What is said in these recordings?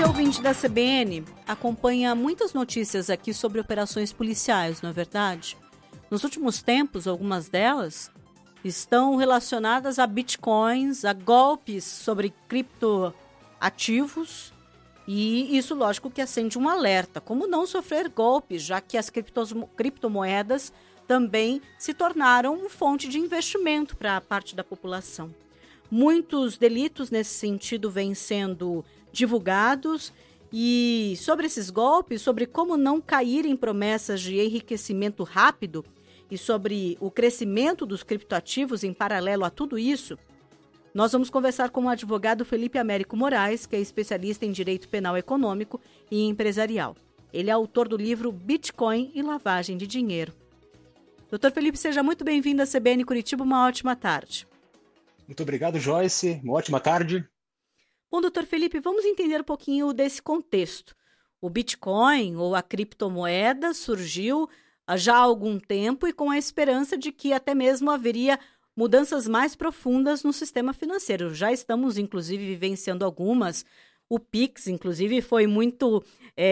Você, ouvinte da CBN, acompanha muitas notícias aqui sobre operações policiais, não é verdade? Nos últimos tempos, algumas delas estão relacionadas a bitcoins, a golpes sobre criptoativos, e isso, lógico, que acende um alerta. Como não sofrer golpes, já que as criptomoedas também se tornaram fonte de investimento para a parte da população. Muitos delitos nesse sentido vêm sendo divulgados, e sobre esses golpes, sobre como não cair em promessas de enriquecimento rápido e sobre o crescimento dos criptoativos em paralelo a tudo isso, nós vamos conversar com o advogado Felipe Américo Moraes, que é especialista em direito penal econômico e empresarial. Ele é autor do livro Bitcoin e Lavagem de Dinheiro. Doutor Felipe, seja muito bem-vindo à CBN Curitiba, uma ótima tarde. Muito obrigado, Joyce. Uma ótima tarde. Bom, doutor Felipe, vamos entender um pouquinho desse contexto. O Bitcoin, ou a criptomoeda, surgiu já há algum tempo e com a esperança de que até mesmo haveria mudanças mais profundas no sistema financeiro. Já estamos, inclusive, vivenciando algumas. O Pix, inclusive, foi muito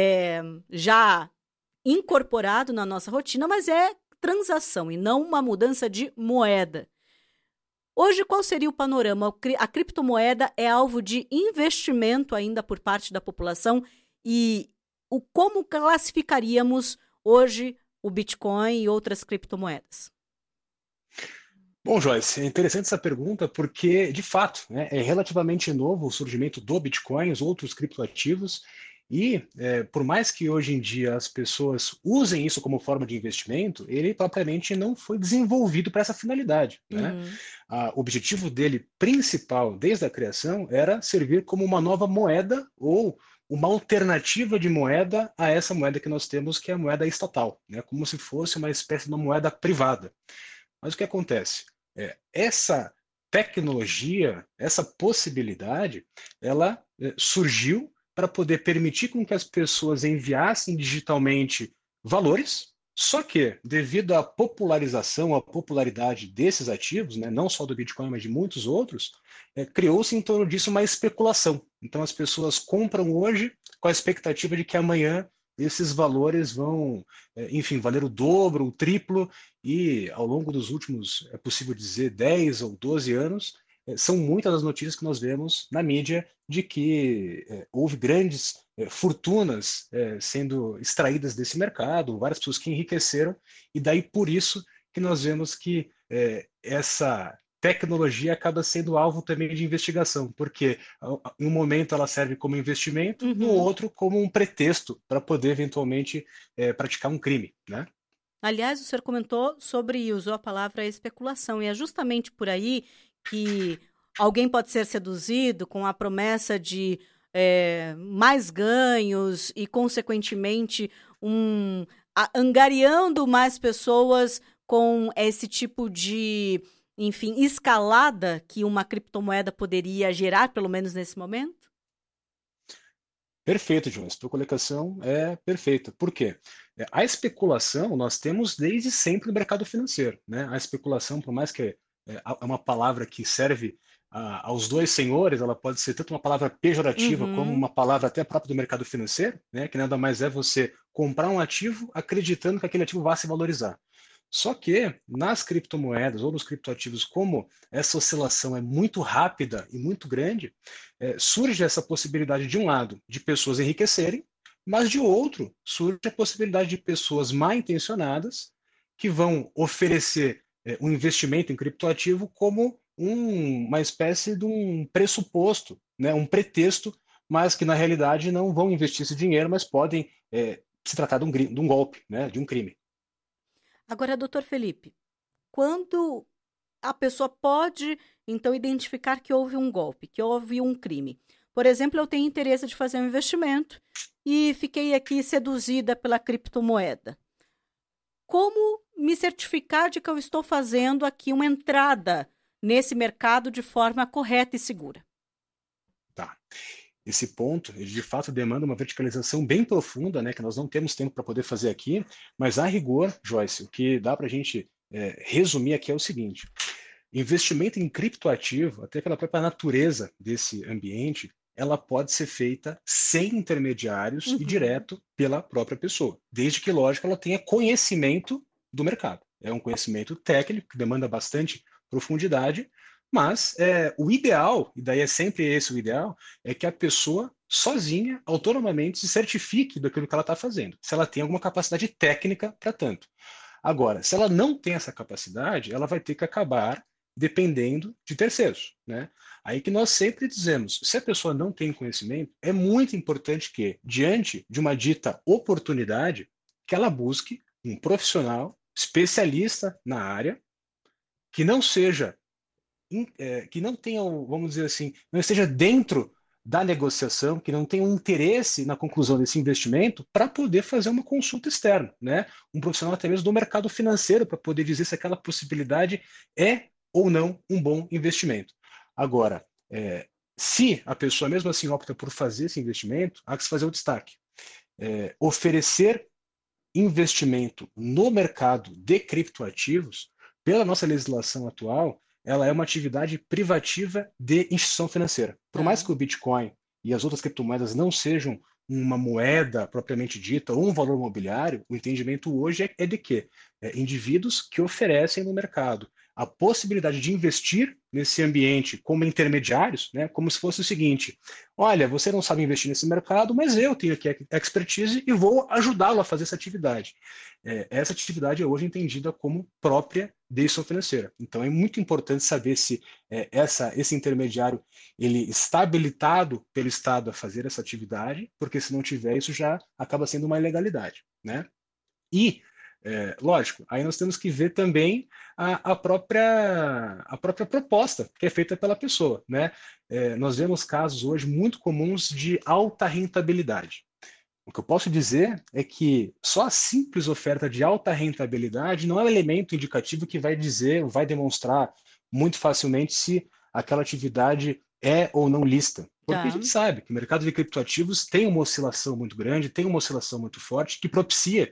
já incorporado na nossa rotina, mas é transação e não uma mudança de moeda. Hoje, qual seria o panorama? A criptomoeda é alvo de investimento ainda por parte da população e como classificaríamos hoje o Bitcoin e outras criptomoedas? Bom, Joyce, é interessante essa pergunta porque, de fato, né, é relativamente novo o surgimento do Bitcoin, os outros criptoativos, e por mais que hoje em dia as pessoas usem isso como forma de investimento, ele propriamente não foi desenvolvido para essa finalidade, né? O objetivo dele principal, desde a criação, era servir como uma nova moeda ou uma alternativa de moeda a essa moeda que nós temos, que é a moeda estatal, né? Como se fosse uma espécie de uma moeda privada. Mas o que acontece? Essa tecnologia, essa possibilidade, ela surgiu para poder permitir com que as pessoas enviassem digitalmente valores, só que, devido à popularização, à popularidade desses ativos, né, não só do Bitcoin, mas de muitos outros, criou-se em torno disso uma especulação. Então, as pessoas compram hoje com a expectativa de que amanhã esses valores vão, enfim, valer o dobro, o triplo, e ao longo dos últimos, é possível dizer, 10 ou 12 anos, são muitas as notícias que nós vemos na mídia de que houve grandes fortunas sendo extraídas desse mercado, várias pessoas que enriqueceram, e daí por isso que nós vemos que essa tecnologia acaba sendo alvo também de investigação, porque em um momento ela serve como investimento, no outro como um pretexto para poder eventualmente praticar um crime, né? Aliás, o senhor comentou sobre e usou a palavra especulação, e é justamente por aí que alguém pode ser seduzido com a promessa de mais ganhos e, consequentemente, angariando mais pessoas com esse tipo de, enfim, escalada que uma criptomoeda poderia gerar, pelo menos nesse momento? Perfeito, João. A sua colocação é perfeita. Por quê? A especulação nós temos desde sempre no mercado financeiro, né? A especulação, por mais que é uma palavra que serve aos dois senhores, ela pode ser tanto uma palavra pejorativa como uma palavra até própria do mercado financeiro, né? Que nada mais é você comprar um ativo acreditando que aquele ativo vai se valorizar. Só que nas criptomoedas ou nos criptoativos, como essa oscilação é muito rápida e muito grande, surge essa possibilidade, de um lado, de pessoas enriquecerem, mas de outro, surge a possibilidade de pessoas mal intencionadas que vão oferecer um investimento em criptoativo como uma espécie de um pressuposto, né, um pretexto, mas que na realidade não vão investir esse dinheiro, mas podem se tratar de um golpe, né, de um crime. Agora, doutor Felipe, quando a pessoa pode, então, identificar que houve um golpe, que houve um crime? Por exemplo, eu tenho interesse de fazer um investimento e fiquei aqui seduzida pela criptomoeda. Como me certificar de que eu estou fazendo aqui uma entrada nesse mercado de forma correta e segura? Tá. Esse ponto, ele de fato demanda uma verticalização bem profunda, né, que nós não temos tempo para poder fazer aqui, mas a rigor, Joyce, o que dá para a gente resumir aqui é o seguinte: investimento em criptoativo, até pela própria natureza desse ambiente, ela pode ser feita sem intermediários e direto pela própria pessoa, desde que, lógico, ela tenha conhecimento do mercado. É um conhecimento técnico que demanda bastante profundidade, mas o ideal, e daí é sempre esse o ideal, é que a pessoa sozinha, autonomamente, se certifique daquilo que ela está fazendo, se ela tem alguma capacidade técnica para tanto. Agora, se ela não tem essa capacidade, ela vai ter que acabar dependendo de terceiros, né? Aí que nós sempre dizemos, se a pessoa não tem conhecimento, é muito importante que, diante de uma dita oportunidade, que ela busque um profissional especialista na área, que não seja, que não tenha, vamos dizer assim, não esteja dentro da negociação, que não tenha um interesse na conclusão desse investimento para poder fazer uma consulta externa, né? Um profissional até mesmo do mercado financeiro para poder dizer se aquela possibilidade é ou não um bom investimento. Agora, se a pessoa mesmo assim opta por fazer esse investimento, há que se fazer o destaque. Oferecer investimento no mercado de criptoativos, pela nossa legislação atual, ela é uma atividade privativa de instituição financeira. Por mais que o Bitcoin e as outras criptomoedas não sejam uma moeda propriamente dita ou um valor mobiliário, o entendimento hoje é de que indivíduos que oferecem no mercado a possibilidade de investir nesse ambiente como intermediários, né, como se fosse o seguinte: olha, você não sabe investir nesse mercado, mas eu tenho aqui expertise e vou ajudá-lo a fazer essa atividade. Essa atividade é hoje entendida como própria de instituição financeira. Então é muito importante saber se esse intermediário ele está habilitado pelo Estado a fazer essa atividade, porque se não tiver, isso já acaba sendo uma ilegalidade, né? E lógico, aí nós temos que ver também a própria proposta que é feita pela pessoa, né? Nós vemos casos hoje muito comuns de alta rentabilidade. O que eu posso dizer é que só a simples oferta de alta rentabilidade não é um elemento indicativo que vai dizer, vai demonstrar muito facilmente se aquela atividade é ou não lícita. Porque a gente sabe que o mercado de criptoativos tem uma oscilação muito grande, tem uma oscilação muito forte que propicia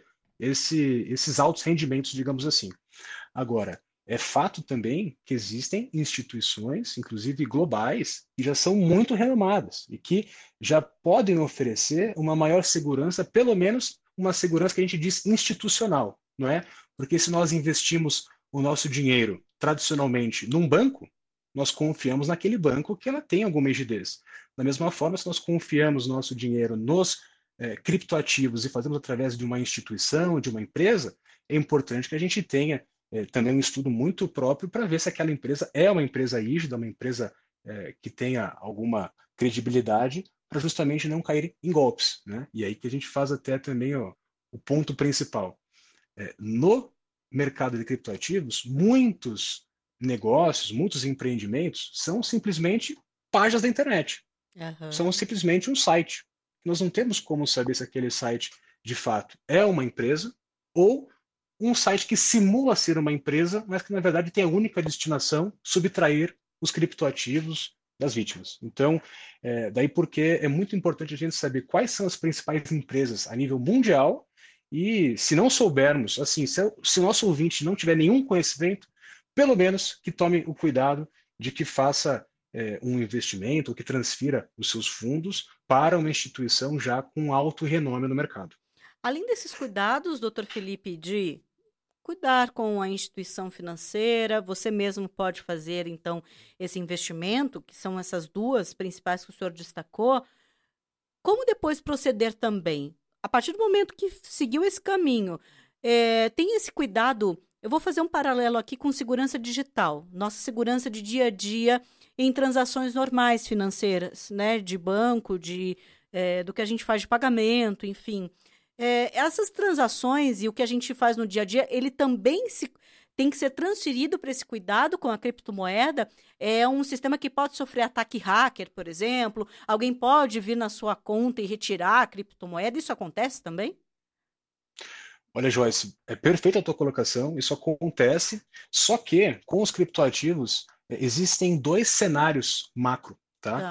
esses altos rendimentos, digamos assim. Agora, é fato também que existem instituições, inclusive globais, que já são muito renomadas e que já podem oferecer uma maior segurança, pelo menos uma segurança que a gente diz institucional, não é? Porque se nós investimos o nosso dinheiro tradicionalmente num banco, nós confiamos naquele banco que ela tem alguma rigidez. Da mesma forma, se nós confiamos nosso dinheiro nos criptoativos e fazemos através de uma instituição, de uma empresa, é importante que a gente tenha também um estudo muito próprio para ver se aquela empresa é uma empresa rígida, uma empresa que tenha alguma credibilidade, para justamente não cair em golpes, né? E aí que a gente faz até também o ponto principal. No mercado de criptoativos, muitos negócios, muitos empreendimentos são simplesmente páginas da internet. São simplesmente um site. Nós não temos como saber se aquele site, de fato, é uma empresa ou um site que simula ser uma empresa, mas que, na verdade, tem a única destinação subtrair os criptoativos das vítimas. Então, daí porque é muito importante a gente saber quais são as principais empresas a nível mundial e, se não soubermos, assim, se o nosso ouvinte não tiver nenhum conhecimento, pelo menos que tome o cuidado de que faça um investimento ou que transfira os seus fundos para uma instituição já com alto renome no mercado. Além desses cuidados, doutor Felipe, de cuidar com a instituição financeira, você mesmo pode fazer, então, esse investimento, que são essas duas principais que o senhor destacou. Como depois proceder também? A partir do momento que seguiu esse caminho, tem esse cuidado. Eu vou fazer um paralelo aqui com segurança digital, nossa segurança de dia a dia em transações normais financeiras, né, de banco, do que a gente faz de pagamento, enfim. Essas transações e o que a gente faz no dia a dia, ele também tem que ser transferido para esse cuidado com a criptomoeda. É um sistema que pode sofrer ataque hacker, por exemplo. Alguém pode vir na sua conta e retirar a criptomoeda. Isso acontece também? Olha, Joyce, é perfeita a tua colocação, isso acontece, só que com os criptoativos existem dois cenários macro, tá?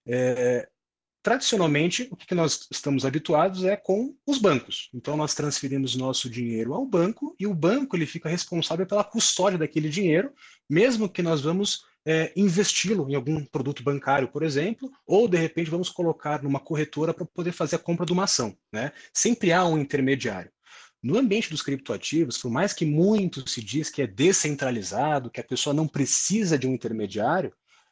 Tradicionalmente, o que nós estamos habituados é com os bancos. Então, nós transferimos nosso dinheiro ao banco e o banco ele fica responsável pela custódia daquele dinheiro, mesmo que nós vamos investi-lo em algum produto bancário, por exemplo, ou de repente vamos colocar numa corretora para poder fazer a compra de uma ação, né? Sempre há um intermediário. No ambiente dos criptoativos, por mais que muito se diz que é descentralizado, que a pessoa não precisa de um intermediário,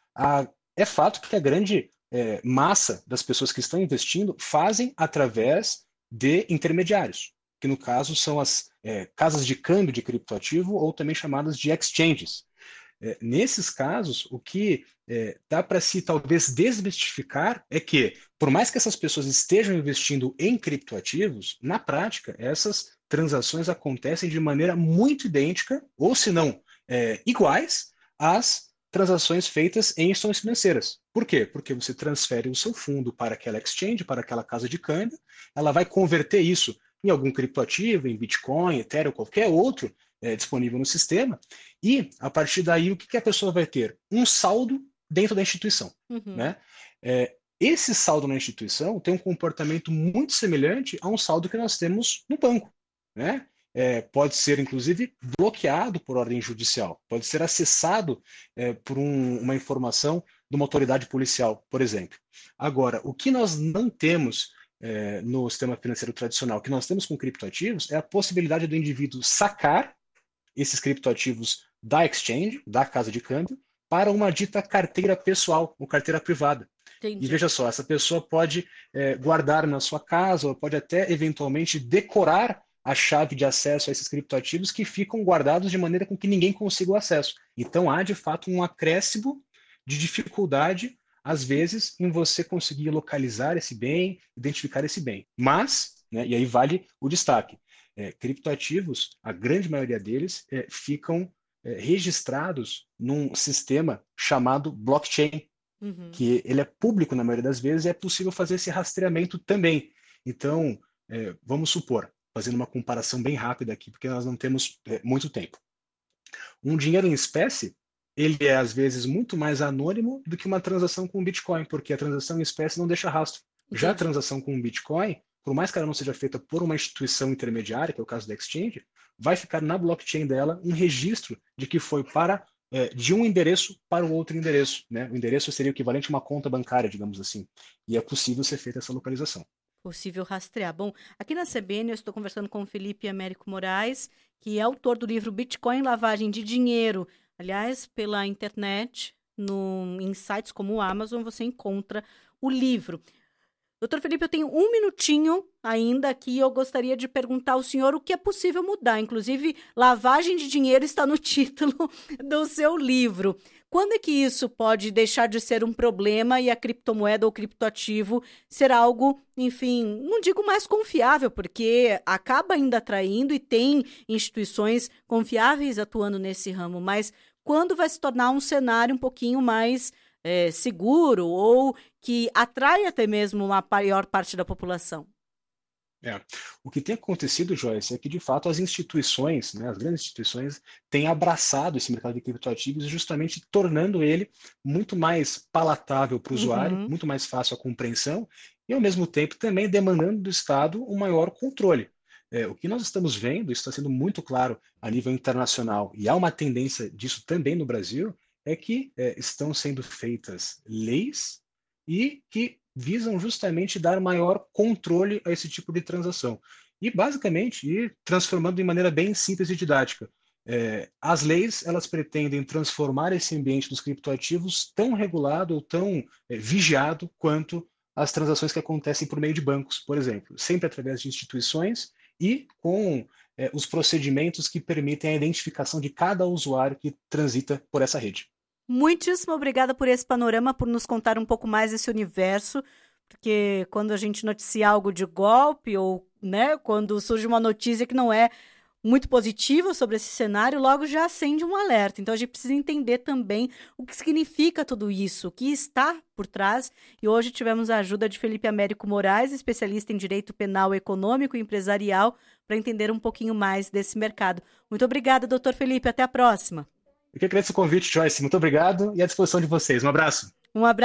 é fato que a grande massa das pessoas que estão investindo fazem através de intermediários, que no caso são as casas de câmbio de criptoativo ou também chamadas de exchanges. Nesses casos, o que dá para se talvez desmistificar é que, por mais que essas pessoas estejam investindo em criptoativos, na prática, essas transações acontecem de maneira muito idêntica, ou se não iguais, às transações feitas em instituições financeiras. Por quê? Porque você transfere o seu fundo para aquela exchange, para aquela casa de câmbio, ela vai converter isso em algum criptoativo, em Bitcoin, Ethereum, qualquer outro disponível no sistema, e a partir daí o que a pessoa vai ter? Um saldo dentro da instituição. Uhum. Né? Esse saldo na instituição tem um comportamento muito semelhante a um saldo que nós temos no banco. Né? Pode ser, inclusive, bloqueado por ordem judicial, pode ser acessado por uma informação de uma autoridade policial, por exemplo. Agora, o que nós não temos no sistema financeiro tradicional, o que nós temos com criptoativos, é a possibilidade do indivíduo sacar esses criptoativos da exchange, da casa de câmbio, para uma dita carteira pessoal, ou carteira privada. Entendi. E veja só, essa pessoa pode guardar na sua casa, ou pode até eventualmente decorar a chave de acesso a esses criptoativos que ficam guardados de maneira com que ninguém consiga o acesso. Então há, de fato, um acréscimo de dificuldade, às vezes, em você conseguir localizar esse bem, identificar esse bem. Mas, né, e aí vale o destaque, criptoativos, a grande maioria deles, ficam registrados num sistema chamado blockchain, que ele é público na maioria das vezes e é possível fazer esse rastreamento também. Então, vamos supor, fazendo uma comparação bem rápida aqui, porque nós não temos muito tempo. Um dinheiro em espécie, ele é às vezes muito mais anônimo do que uma transação com Bitcoin, porque a transação em espécie não deixa rastro. Entendi. Já a transação com Bitcoin, por mais que ela não seja feita por uma instituição intermediária, que é o caso da exchange, vai ficar na blockchain dela um registro de que foi de um endereço para o outro endereço. Né? O endereço seria o equivalente a uma conta bancária, digamos assim. E é possível ser feita essa localização. Possível rastrear. Bom, aqui na CBN eu estou conversando com o Felipe Américo Moraes, que é autor do livro Bitcoin, Lavagem de Dinheiro. Aliás, pela internet, em sites como o Amazon, você encontra o livro. Doutor Felipe, eu tenho um minutinho ainda aqui e eu gostaria de perguntar ao senhor o que é possível mudar. Inclusive, lavagem de dinheiro está no título do seu livro. Quando é que isso pode deixar de ser um problema e a criptomoeda ou criptoativo ser algo, enfim, não digo mais confiável, porque acaba ainda atraindo e tem instituições confiáveis atuando nesse ramo, mas quando vai se tornar um cenário um pouquinho mais seguro ou que atrai até mesmo uma maior parte da população? O que tem acontecido, Joyce, é que, de fato, as instituições, né, as grandes instituições, têm abraçado esse mercado de criptoativos, justamente tornando ele muito mais palatável para o usuário, muito mais fácil a compreensão e, ao mesmo tempo, também demandando do Estado um maior controle. O que nós estamos vendo, isso está sendo muito claro a nível internacional, e há uma tendência disso também no Brasil, é que estão sendo feitas leis e que visam justamente dar maior controle a esse tipo de transação. E, basicamente, ir transformando de maneira bem simples e didática. As leis, elas pretendem transformar esse ambiente dos criptoativos tão regulado ou tão vigiado quanto as transações que acontecem por meio de bancos, por exemplo, sempre através de instituições e com os procedimentos que permitem a identificação de cada usuário que transita por essa rede. Muitíssimo obrigada por esse panorama, por nos contar um pouco mais desse universo, porque quando a gente noticia algo de golpe ou, né, quando surge uma notícia que não é muito positiva sobre esse cenário, logo já acende um alerta. Então a gente precisa entender também o que significa tudo isso, o que está por trás. E hoje tivemos a ajuda de Felipe Américo Moraes, especialista em Direito Penal Econômico e Empresarial, para entender um pouquinho mais desse mercado. Muito obrigada, doutor Felipe. Até a próxima. Eu que agradeço o convite, Joyce. Muito obrigado e à disposição de vocês. Um abraço. Um abraço.